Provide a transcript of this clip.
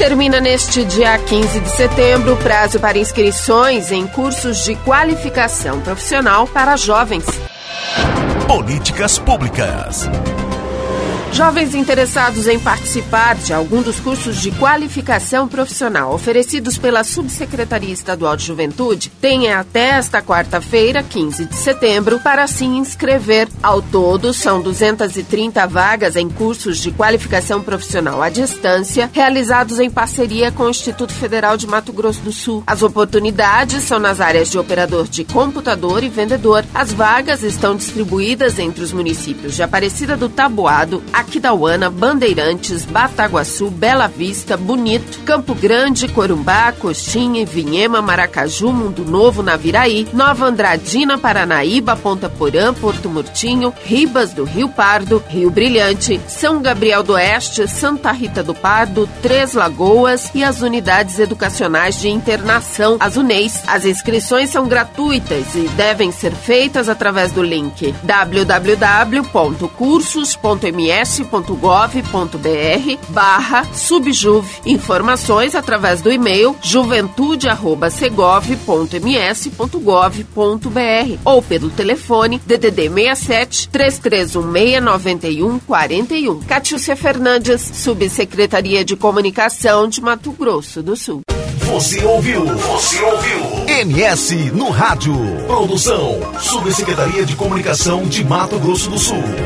Termina neste dia 15 de setembro o prazo para inscrições em cursos de qualificação profissional para jovens. Políticas públicas. Jovens interessados em participar de algum dos cursos de qualificação profissional oferecidos pela Subsecretaria Estadual de Juventude têm até esta quarta-feira, 15 de setembro, para se inscrever. Ao todo, são 230 vagas em cursos de qualificação profissional à distância, realizados em parceria com o Instituto Federal de Mato Grosso do Sul. As oportunidades são nas áreas de operador de computador e vendedor. As vagas estão distribuídas entre os municípios de Aparecida do Taboado, Aquidauana, Bandeirantes, Bataguaçu, Bela Vista, Bonito, Campo Grande, Corumbá, Coxinha, Vinhema, Maracaju, Mundo Novo, Naviraí, Nova Andradina, Paranaíba, Ponta Porã, Porto Murtinho, Ribas do Rio Pardo, Rio Brilhante, São Gabriel do Oeste, Santa Rita do Pardo, Três Lagoas e as unidades educacionais de internação, as UNEIs. As inscrições são gratuitas e devem ser feitas através do link www.cursos.ms.gov.br/subjuve. Informações através do e-mail juventude@segov.ms.gov.br ou pelo telefone DDD 67 3316 9141. Catiúcia Fernandes, Subsecretaria de Comunicação de Mato Grosso do Sul. Você ouviu MS no Rádio. Produção Subsecretaria de Comunicação de Mato Grosso do Sul.